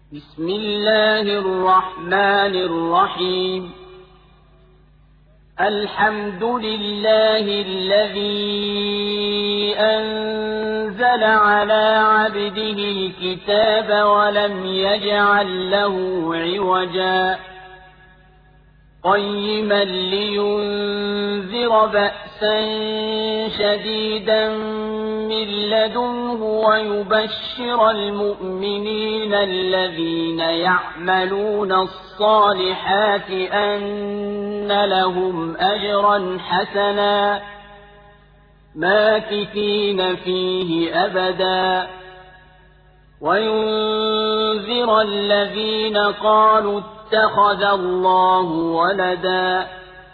بسم الله الرحمن الرحيم. الحمد لله الذي أنزل على عبده الكتاب ولم يجعل له عوجا قيما لينذر بأسا شديدا من لدنه ويبشر المؤمنين الذين يعملون الصالحات أن لهم أجرا حسنا ماكثين فيه أبدا وينذر الذين قالوا اتخذ الله ولدا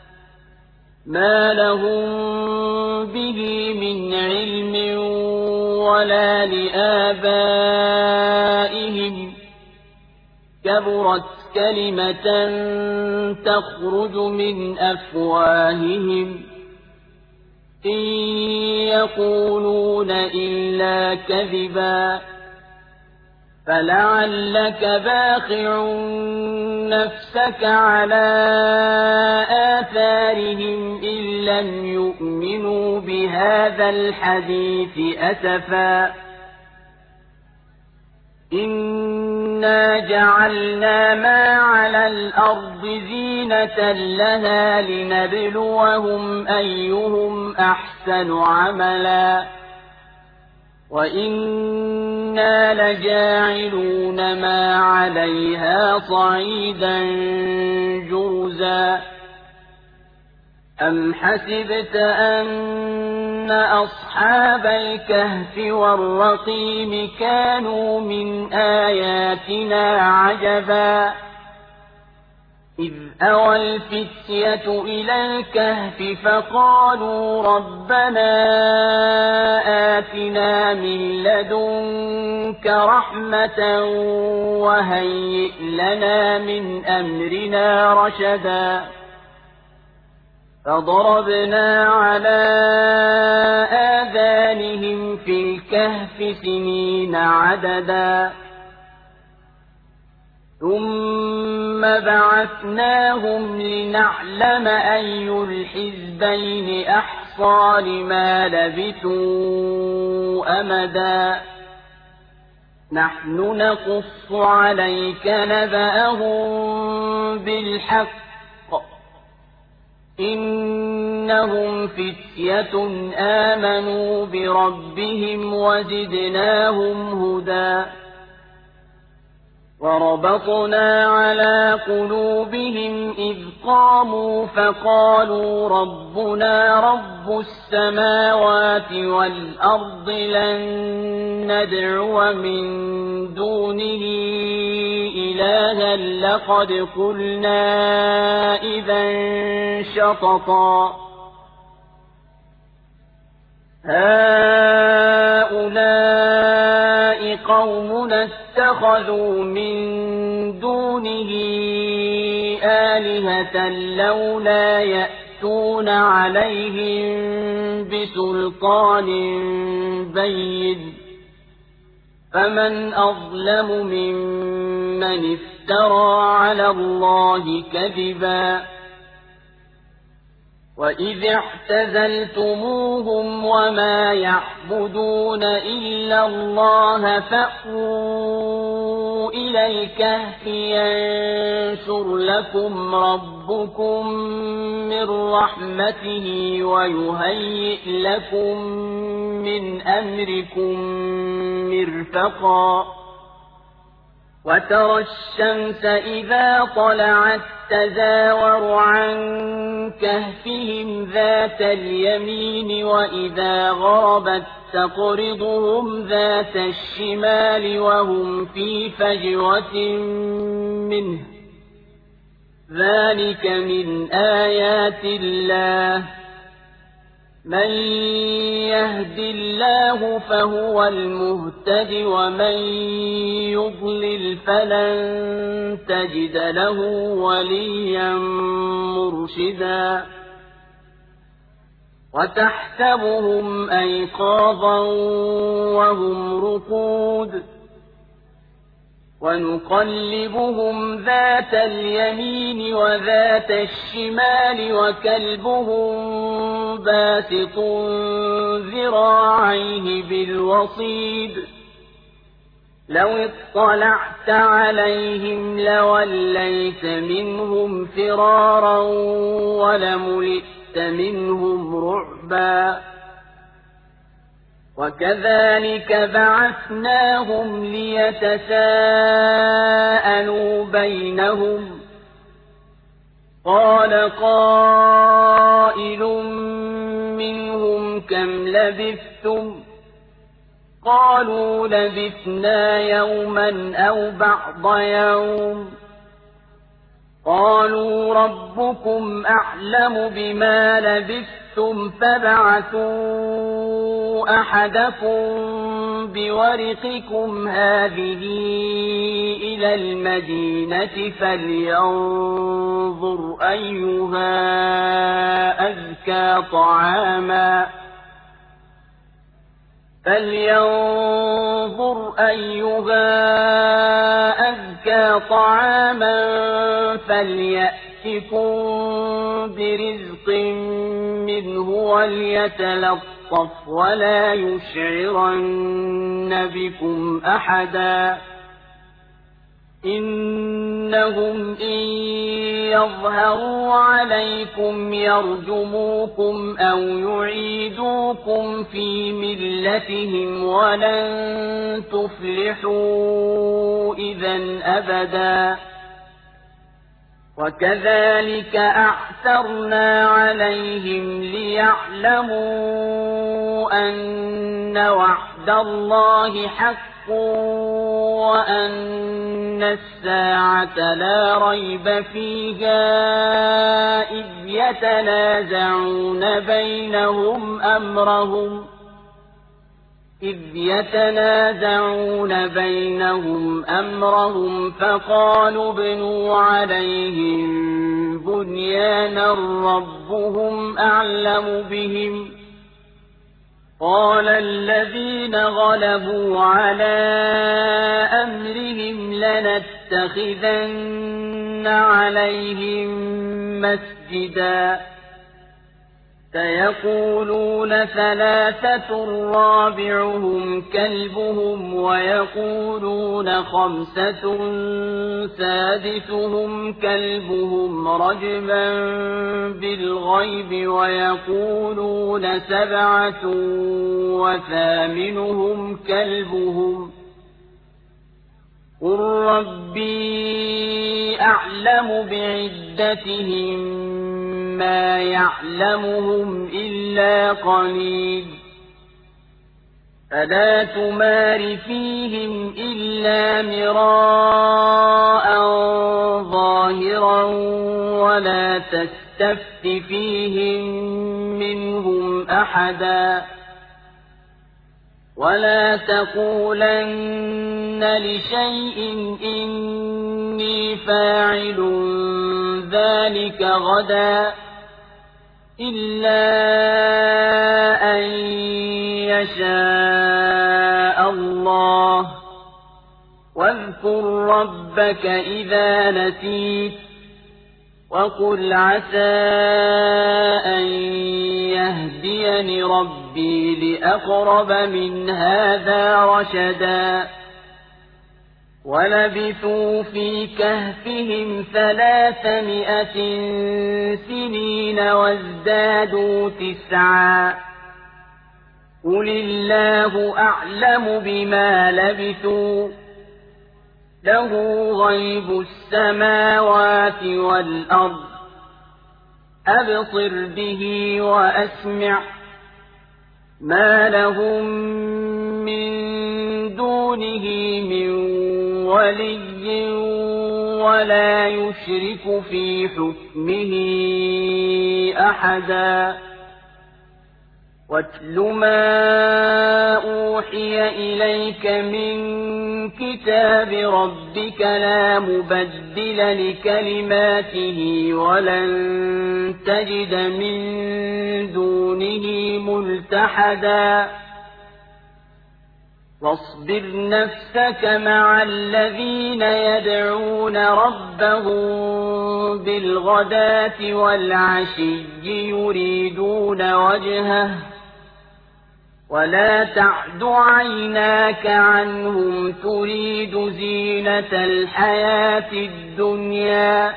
ما لهم به من علم ولا لآبائهم كبرت كلمة تخرج من أفواههم إن يقولون إلا كذبا فلعلك باخع نفسك على آثارهم إن لم يؤمنوا بهذا الحديث أسفا إنا جعلنا ما على الأرض زينة لها لنبلوهم أيهم أحسن عملا وإنا لجاعلون ما عليها صعيدا جرزا أم حسبت أن أصحاب الكهف والرقيم كانوا من آياتنا عجبا إذ أوى الفتية إلى الكهف فقالوا ربنا آتنا من لدنك رحمة وهيئ لنا من أمرنا رشدا فضربنا على آذانهم في الكهف سنين عددا ثم بعثناهم لنعلم أي الحزبين أحصى لما لبثوا أمدا نحن نقص عليك نبأهم بالحق إنهم فتية آمنوا بربهم وزدناهم هدى وربطنا على قلوبهم إذ قاموا فقالوا ربنا رب السماوات والأرض لن ندعو من دونه إلها لقد قلنا إذا شططا هؤلاء قومنا اتخذوا من دونه آلهة لولا يأتون عليهم بسلطان بين فمن أظلم ممن افترى على الله كذبا وإذ اعتزلتموهم وما يعبدون إلا الله فأووا إلى الكهف ينشر لكم ربكم من رحمته ويهيئ لكم من أمركم مرفقا وترى الشمس إذا طلعت تزاور عن كهفهم ذات اليمين وإذا غربت تقرضهم ذات الشمال وهم في فجوة منه ذلك من آيات الله من يهد الله فهو المهتد ومن يضلل فلن تجد له وليا مرشدا وتحسبهم أيقاظا وهم رقود ونقلبهم ذات اليمين وذات الشمال وكلبهم باسط ذراعيه بالوصيد لو اطلعت عليهم لوليت منهم فرارا ولملئت منهم رعبا وكذلك بعثناهم ليتساءلوا بينهم قال قائل منهم كم لبثتم قالوا لبثنا يوما أو بعض يوم قالوا ربكم أعلم بما لبثتم فابعثوا أحدكم بورقكم هذه إلى المدينة فلينظر أيها أزكى طعاما فليأتكم برزق منه وليتلطف ولا يشعرن بكم أحدا إنهم إن يظهروا عليكم يرجموكم أو يعيدوكم في ملتهم ولن تفلحوا إذا أبدا وكذلك أعثرنا عليهم ليعلموا أن وعد الله حق وأن الساعة لا ريب فيها إذ يتنازعون بينهم أمرهم فقالوا ابنوا عليهم بنيانا ربهم أعلم بهم قال الذين غلبوا على أمرهم لنتخذن عليهم مسجدا سيقولون ثلاثة رابعهم كلبهم ويقولون خمسة سادسهم كلبهم رجما بالغيب ويقولون سبعة وثامنهم كلبهم قل ربي أعلم بعدتهم ما يعلمهم إلا قليل فلا تمار فيهم إلا مراء ظاهرا ولا تستفت فيهم منهم أحدا ولا تقولن لشيء إني فاعل ذلك غدا إلا أن يشاء الله واذكر ربك إذا نسيت وقل عسى أن يهديني ربي لأقرب من هذا رشدا ولبثوا في كهفهم 300 سنين وازدادوا 9 قل الله أعلم بما لبثوا له غيب السماوات والأرض أبصر به وأسمع ما لهم من دونه من ولي ولا يشرك في حكمه أحدا واتل ما أوحي إليك من كتاب ربك لا مبدل لكلماته ولن تجد من دونه ملتحدا واصبر نفسك مع الذين يدعون ربهم بالغداة والعشي يريدون وجهه ولا تعد عيناك عنهم تريد زينة الحياة الدنيا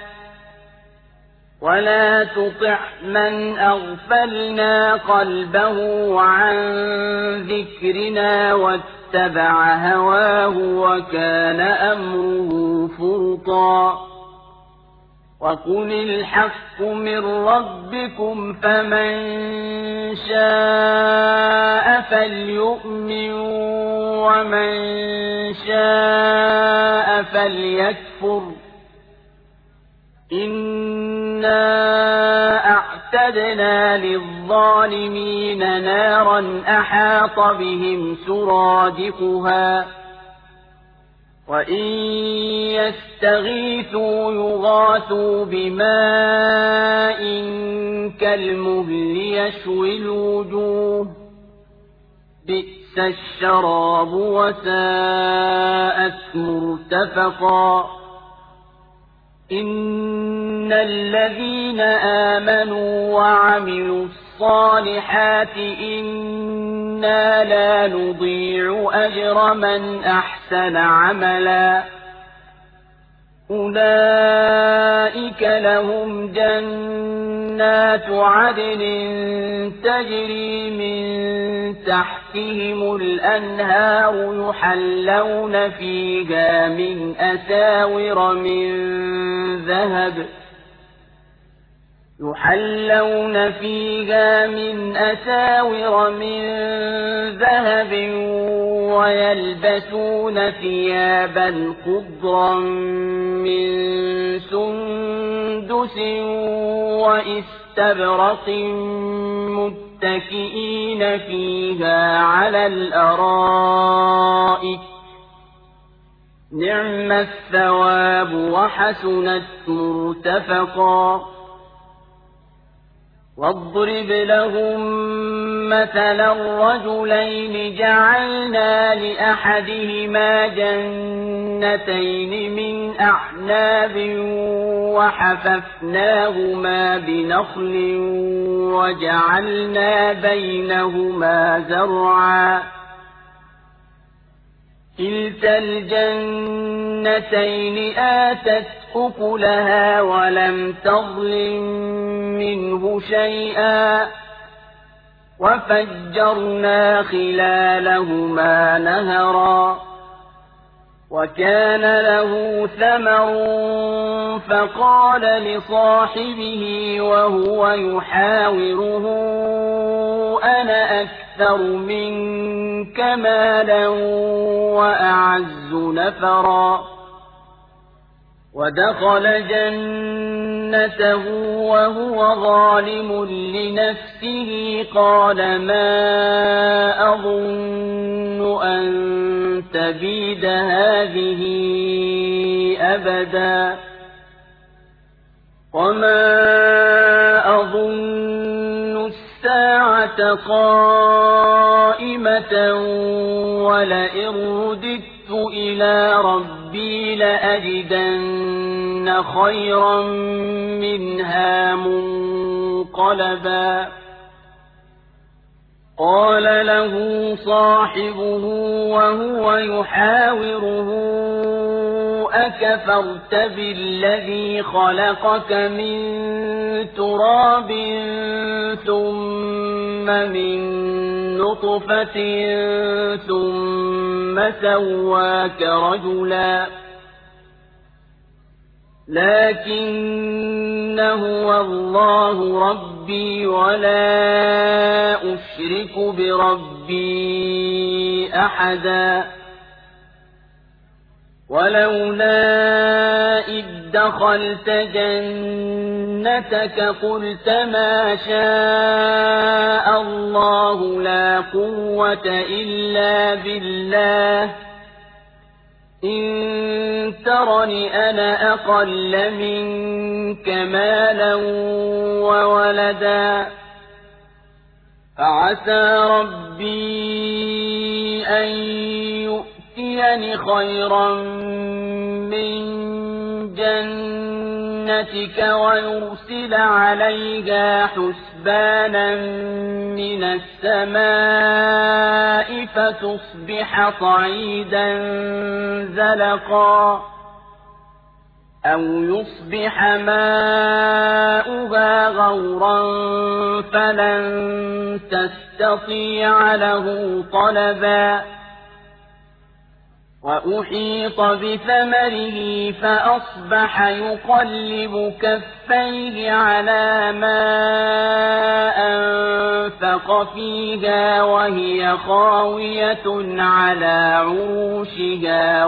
ولا تطع من أغفلنا قلبه عن ذكرنا واتبع هواه وكان أمره فرطا وقل الحق من ربكم فمن شاء فليؤمن ومن شاء فليكفر إنا أعتدنا للظالمين نارا أحاط بهم سرادقها وإن يستغيثوا يغاثوا بماء كالمهل يشوي الوجوه بئس الشراب وساءت مرتفقا إن الذين آمنوا وعملوا الصالحات إنا لا نضيع أجر من أحسن عملا أولئك لهم جنات عدن تجري من تحتهم الأنهار يحلون فيها من أساور من ذهب ويلبسون ثيابا خضرا من سندس واستبرق متكئين فيها على الأرائك نعم الثواب وحسنت مرتفقا واضرب لهم مثلا رجلين جعلنا لأحدهما جنتين من أعناب وحففناهما بنخل وجعلنا بينهما زرعا كلتا الجنتين آتت أكلها ولم تظلم منه شيئا وفجرنا خلالهما نهرا وكان له ثمر فقال لصاحبه وهو يحاوره أنا أكثر منك مالا وأعز نفرا ودخل جنته وهو ظالم لنفسه قال ما أظن أن تبيد هذه أبدا وما أظن الساعة قائمة ولئن رددت إلى ربي لأجدن خيرا منها منقلبا قال له صاحبه وهو يحاوره أكفرت بالذي خلقك من تراب ثم من نطفة ثم سواك رجلا لكن هو الله ربي ولا أشرك بربي أحدا ولولا إذ دخلت جنتك قلت ما شاء الله لا قوة إلا بالله إن ترني أنا أقل منك مالا وولدا فعسى ربي أن يؤتيني خيرا من جنتك ويرسل عليها حسبانا من السماء فتصبح صعيدا زلقا أو يصبح ماؤها غورا فلن تستطيع له طلبا وأحيط بثمره فأصبح يقلب كفيه على ما أنفق فيها وهي خاوية على عروشها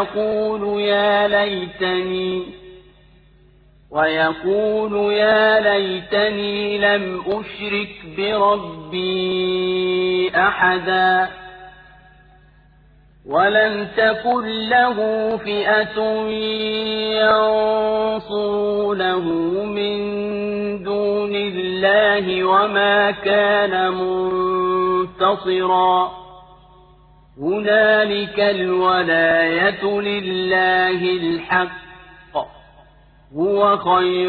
ويقول يا ليتني لم أشرك بربي أحدا ولم تكن له فئة ينصرونه من دون الله وما كان منتصرا هنالك الولاية لله الحق هو خير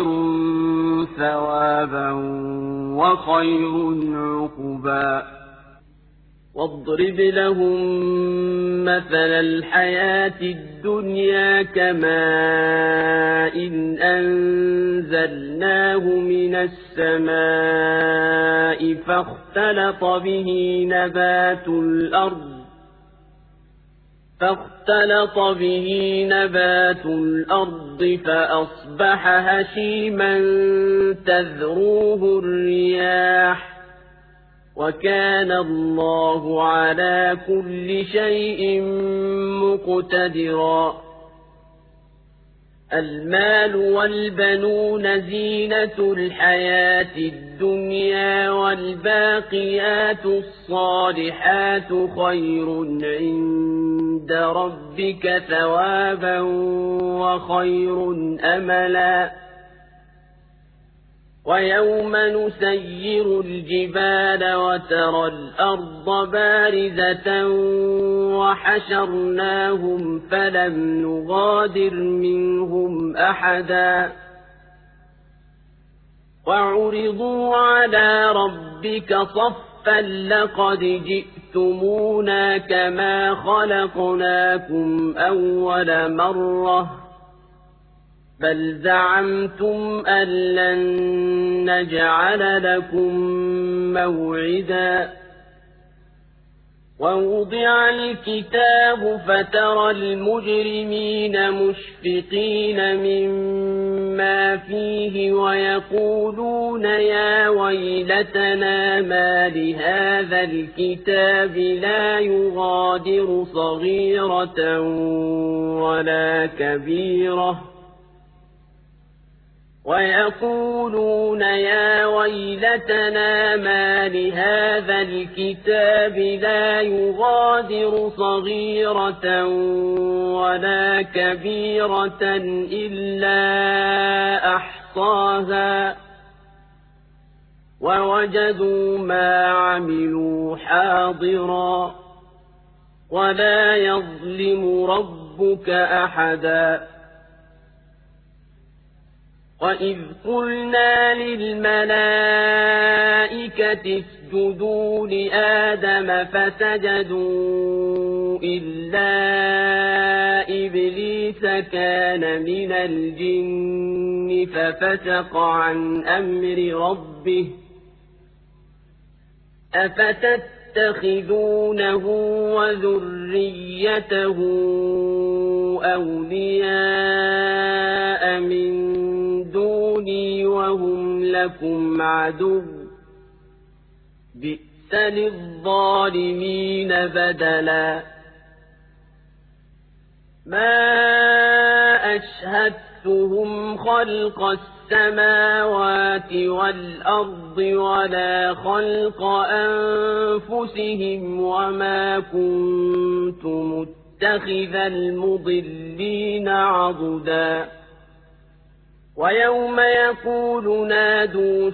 ثوابا وخير عقبا واضرب لهم مثل الحياة الدنيا كماء إن أنزلناه من السماء فاختلط به نبات الأرض فأصبح هشيما تذروه الرياح وكان الله على كل شيء مقتدرا المال والبنون زينة الحياة الدنيا والباقيات الصالحات خير عند ربك ثوابا وخير أملا ويوم نسير الجبال وترى الأرض بارزة وحشرناهم فلم نغادر منهم أحدا وعرضوا على ربك صفا لقد جئتمونا كما خلقناكم أول مرة بل زعمتم أن لن نجعل لكم موعدا ووضع الكتاب فترى المجرمين مشفقين مما فيه ويقولون يا ويلتنا ما لهذا الكتاب لا يغادر صغيرة ولا كبيرة ويقولون يا ويلتنا ما لهذا الكتاب لا يغادر صغيرة ولا كبيرة إلا أحصاها ووجدوا ما عملوا حاضرا ولا يظلم ربك أحدا وإذ قلنا للملائكة اسجدوا لآدم فسجدوا إلا إبليس كان من الجن ففسق عن أمر ربه أفتتخذونه وذريته أولياء من دوني وهم لكم عدو بئس للظالمين بدلا ما أشهدتهم خلق السماوات والأرض ولا خلق أنفسهم وما كنت متخذ المضلين عضدا ويوم يقول نادوا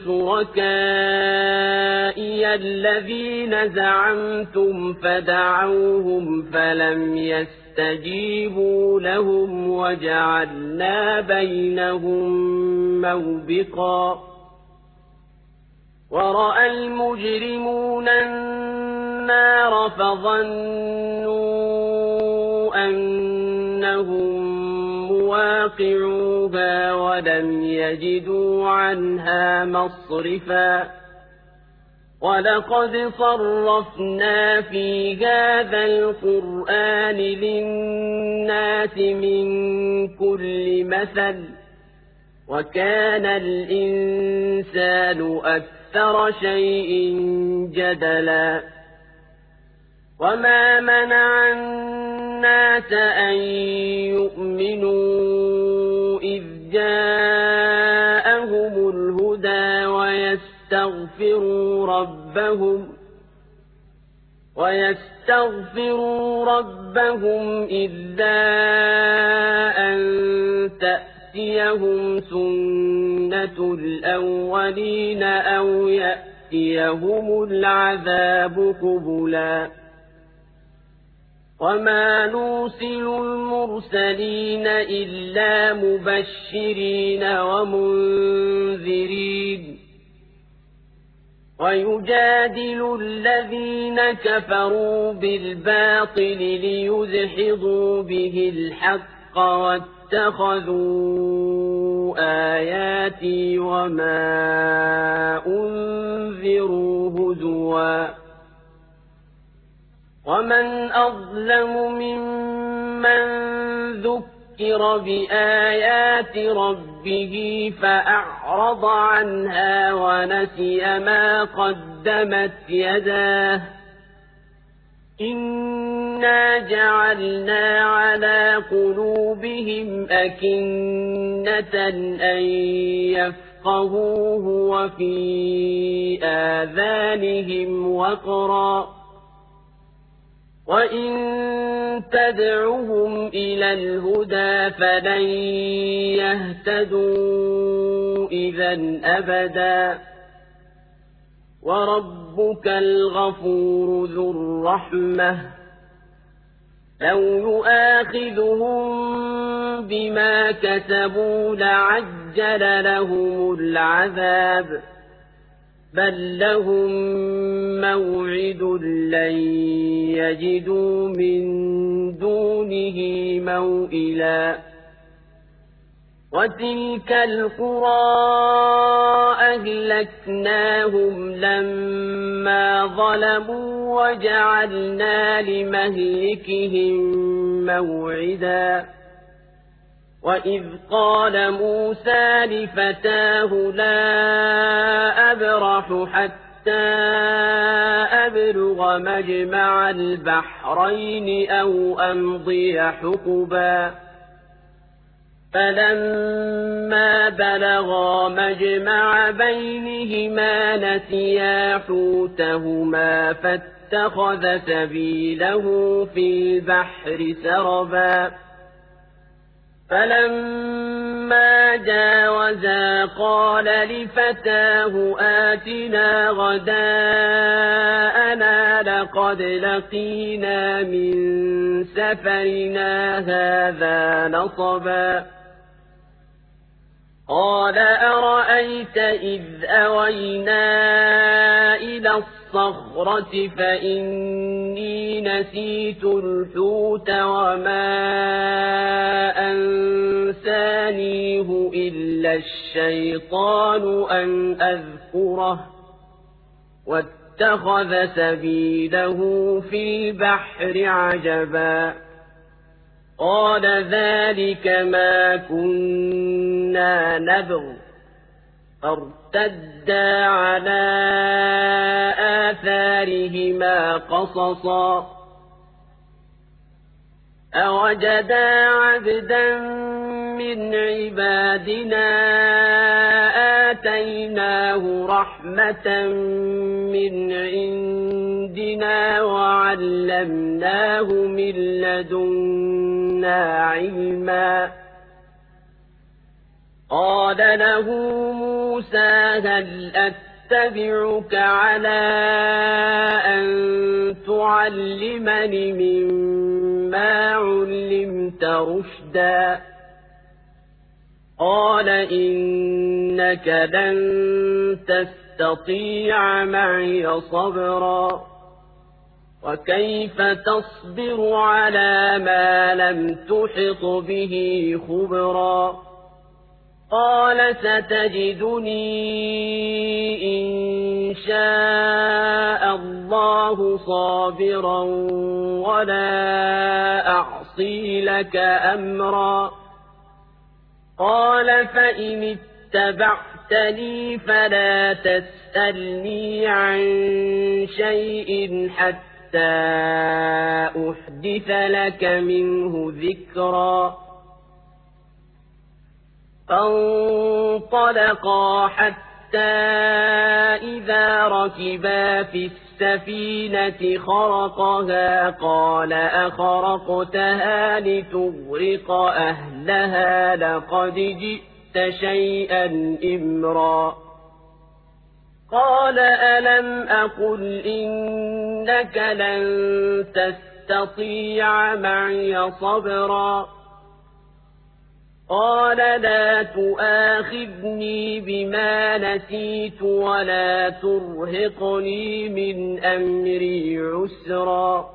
شركائي الذين زعمتم فدعوهم فلم يستجيبوا لهم وجعلنا بينهم موبقا ورأى المجرمون النار فظنوا أنهم مواقعوها ولم يجدوا عنها مصرفا ولقد صرفنا في هذا القرآن للناس من كل مثل وكان الإنسان أكثر شيء جدلا وما منع الناس أن يؤمنوا إذ جاءهم الهدى ويستغفروا ربهم إلا أن تأتيهم سنة الأولين أو يأتيهم العذاب قبلا وما نرسل المرسلين إلا مبشرين ومنذرين ويجادل الذين كفروا بالباطل ليدحضوا به الحق واتخذوا آياتي وما أنذروا هزوا ومن أظلم ممن ذكر بآيات ربه فأعرض عنها ونسي ما قدمت يداه إنا جعلنا على قلوبهم أكنة أن يفقهوه وفي آذانهم وقرا وإن تدعهم إلى الهدى فلن يهتدوا إذا أبدا وربك الغفور ذو الرحمة لو يؤاخذهم بما كسبوا لعجل لهم العذاب بل لهم موعد لن يجدوا من دونه موئلا وتلك القرى أهلكناهم لما ظلموا وجعلنا لمهلكهم موعدا وإذ قال موسى لفتاه لا أبرح حتى أبلغ مجمع البحرين أو أمضي حقبا فلما بلغا مجمع بينهما نسيا حوتهما فاتخذ سبيله في البحر سربا فلما جاوزا قال لفتاه آتنا غداءنا لقد لقينا من سفرنا هذا نصبا قال أرأيت إذ أوينا إلى الصخرة فإني نسيت الحوت وما أنسانيه إلا الشيطان أن أذكره واتخذ سبيله في البحر عجبا قال ذلك ما كنا نبغ فارتدا على آثارهما قصصا أوجدا عبدا من عبادنا آتيناه رحمة من عندنا وعلمناه من لدنا علما قال له موسى هل أتبعك على أن تعلمني مما علمت رشدا قال إنك لن تستطيع معي صبرا وكيف تصبر على ما لم تحط به خبرا قال ستجدني إن شاء الله صابرا ولا أعصي لك أمرا قال فإن اتبعتني فلا تسألني عن شيء حتى أحدث لك منه ذكرا فانطلقا حتى إذا ركبا في السفينة خرقها قال أخرقتها لتغرق أهلها لقد جئت شيئا إمرا قال ألم أقل إنك لن تستطيع معي صبرا قال لا تؤاخذني بما نسيت ولا ترهقني من أمري عسرا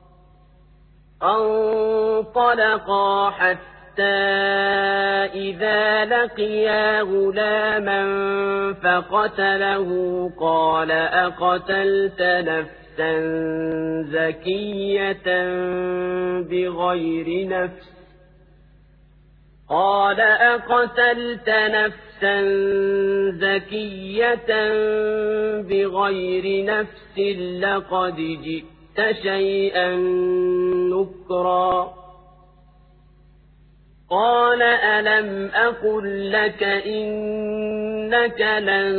انطلقا حتى إذا لقيا غلاما فقتله قال أقتلت نفسا زكية بغير نفس قال أقتلت نفسا زكية بغير نفس لقد جئت شيئا نكرا قال ألم أقل لك إنك لن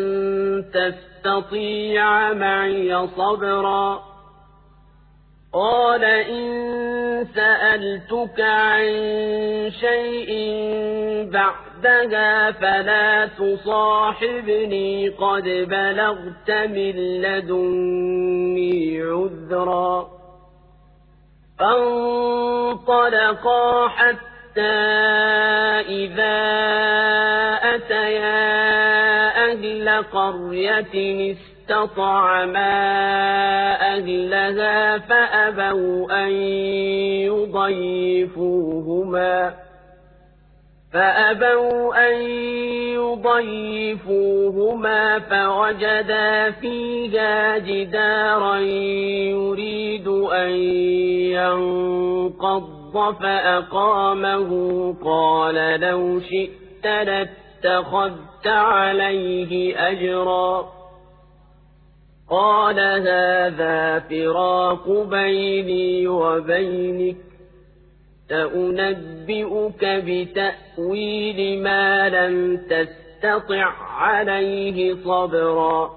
تستطيع معي صبرا قال إن سألتك عن شيء بعدها فلا تصاحبني قد بلغت من لدني عذرا فانطلقا حتى إذا أتيا أهل قرية استطعما أهلها فأبوا أن يضيفوهما فوجدا فيها جدارا يريد أن ينقض فأقامه قال لو شئت لاتخذت عليه أجرا قال هذا فراق بيني وبينك سأنبئك بتأويل ما لم تستطع عليه صبرا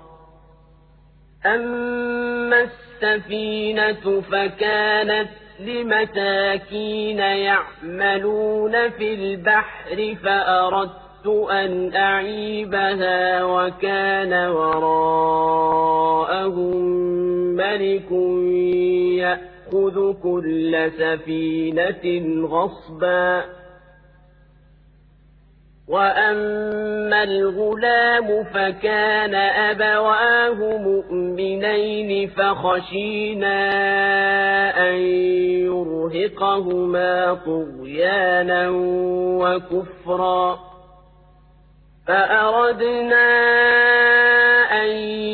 أما السفينة فكانت لمساكين يعملون في البحر فأردت أن أعيبها وكان وراءهم ملك يأخذ كل سفينة غصبا وأما الغلام فكان أبواه مؤمنين فخشينا أن يرهقهما طغيانا وكفرا فأردنا أن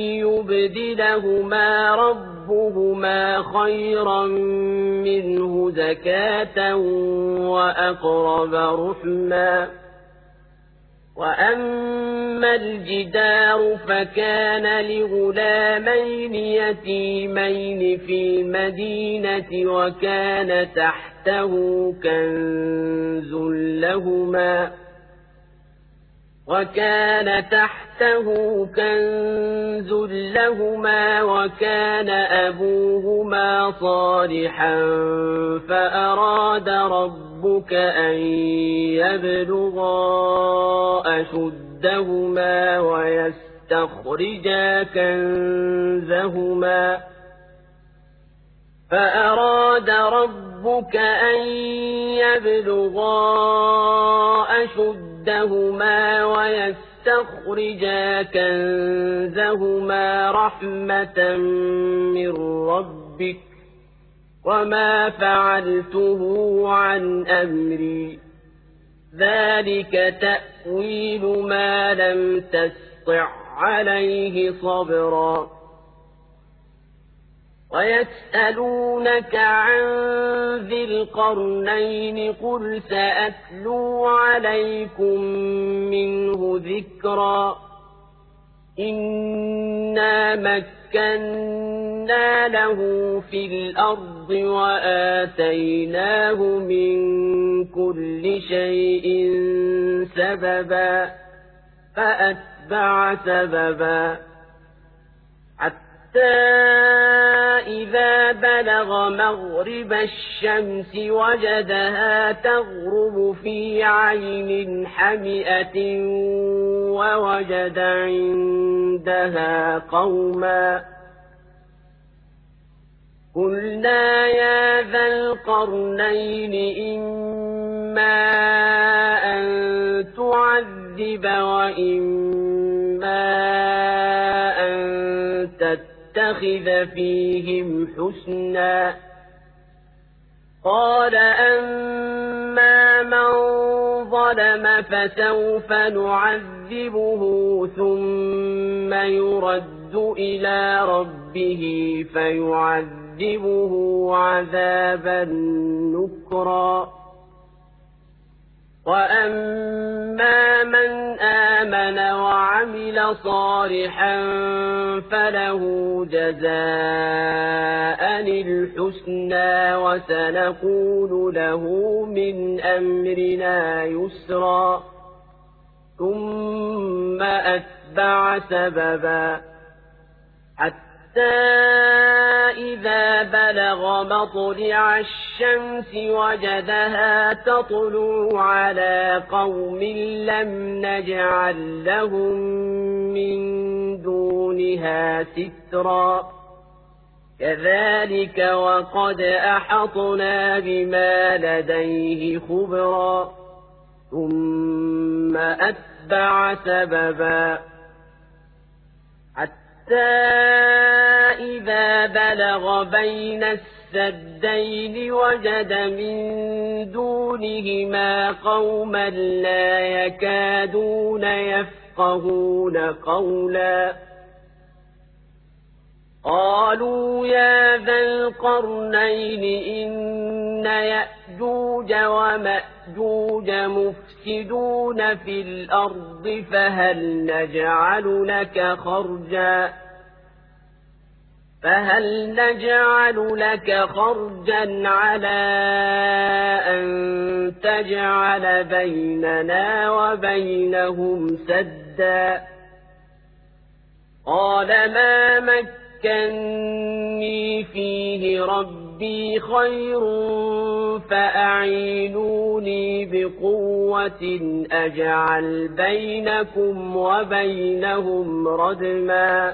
يبدلهما ربهما خيرا منه زكاة وأقرب رحما وأما الجدار فكان لغلامين يتيمين في المدينة وكان تحته كنز لهما وكان أبوهما صالحا فأراد ربك أن يبلغا أشدهما ويستخرجا كنزهما فأراد ربك أن يبلغا أشدهما ويستخرجا كنزهما رحمة من ربك وما فعلته عن أمري ذلك تأويل ما لم تسطع عليه صبرا ويسألونك عن ذي القرنين قل سأتلو عليكم منه ذكرا إنا مكنا له في الأرض وآتيناه من كل شيء سببا فأتبع سببا حتى إذا بلغ مغرب الشمس وجدها تغرب في عين حمئة ووجد عندها قوما قلنا يا ذا القرنين إما أن تعذب وإما أن تتخذ فيهم حسنا قال أما من ظلم فسوف نعذبه ثم يرد إلى ربه فيعذبه عذابا نكرا وأما من آمن وعمل صالحا فله جزاء الحسنى وسنقول له من أمرنا يسرا ثم أتبع سببا حتى إذا بلغ مطلع الشمس وجدها تطلع على قوم لم نجعل لهم من دونها سترا كذلك وقد أحطنا بما لديه خبرا ثم أتبع سببا حتى إذا بلغ بين السدين وجد من دونهما قوما لا يكادون يفقهون قولا قالوا يا ذا القرنين إن يأجوج ومأجوج مفسدون في الأرض فهل نجعل لك خرجا على أن تجعل بيننا وبينهم سدا قال ما مكني فيه ربي خير فأعينوني بقوة أجعل بينكم وبينهم ردما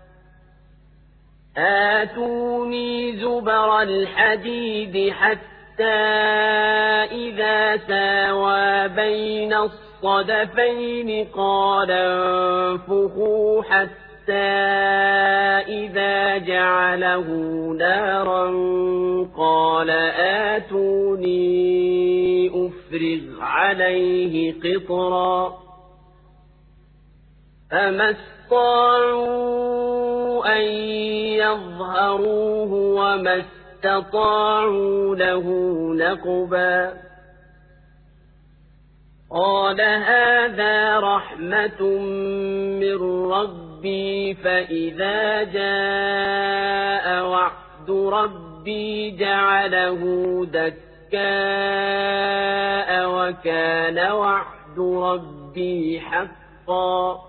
آتوني زبر الحديد حتى إذا ساوى بين الصدفين قال انفخوا حتى إذا جعله نارا قال آتوني أفرغ عليه قطرا فما استطاعوا أن يظهروه وما استطاعوا له نقبا قال هذا رحمة من ربي فإذا جاء وعد ربي جعله دكاء وكان وعد ربي حقا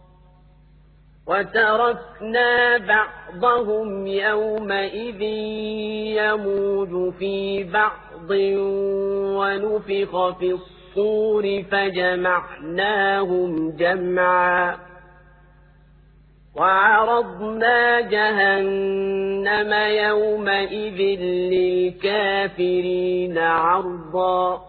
وتركنا بعضهم يومئذ يموج في بعض ونفخ في الصور الصور فجمعناهم جمعا وعرضنا جهنم يومئذ للكافرين عرضا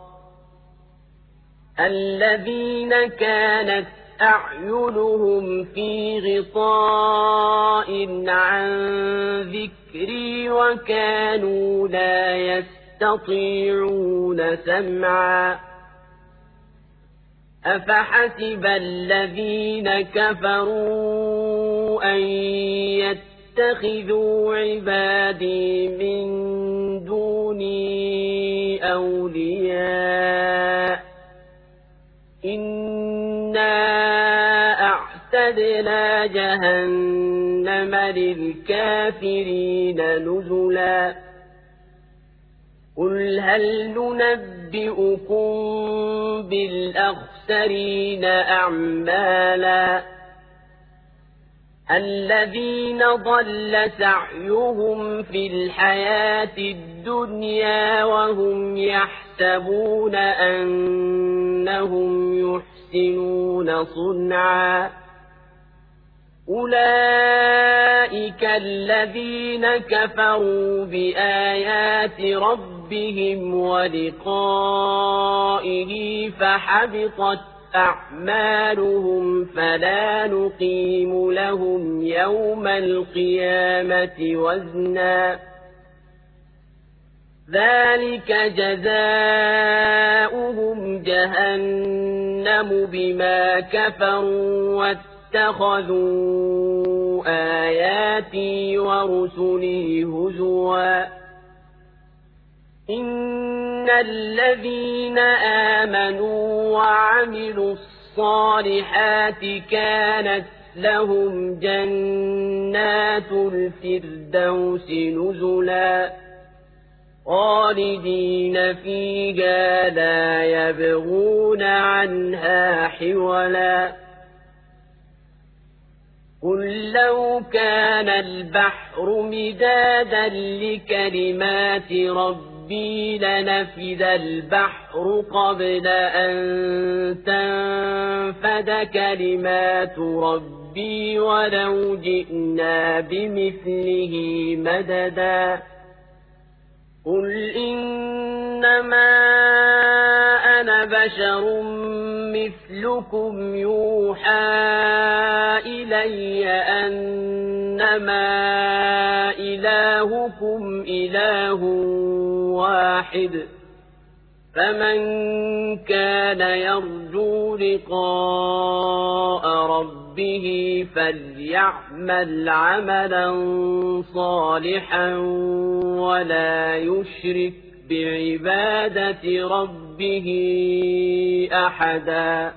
الذين كانت أعينهم في غطاء عن ذكري وكانوا لا يستطيعون سمعا أفحسب الذين كفروا أن يتخذوا عبادي من دوني أولياء إنا أعتدنا جهنم للكافرين نزلا قل هل ننبئكم بالأخسرين أعمالا الذين ضل سعيهم في الحياة الدنيا وهم يحسبون أنهم يحسنون صنعا أولئك الذين كفروا بآيات ربهم ولقائه فحبطت أعمالهم فلا نقيم لهم يوم القيامة وزنا ذلك جزاؤهم جهنم بما كفروا واتخذوا آياتي ورسلي هزوا إن الذين آمنوا وعملوا الصالحات كانت لهم جنات الفردوس نزلا خالدين فيها لا يبغون عنها حولا قل لو كان البحر مدادا لكلمات ربي لنفد البحر قبل أن تنفد كلمات ربي ولو جئنا بمثله مددا قل إنما أنا بشر مثلكم يوحى إلي أنما إلهكم إله واحد فمن كان يرجو لقاء ربه فليعمل عملا صالحا ولا يشرك بعبادة ربه أحدا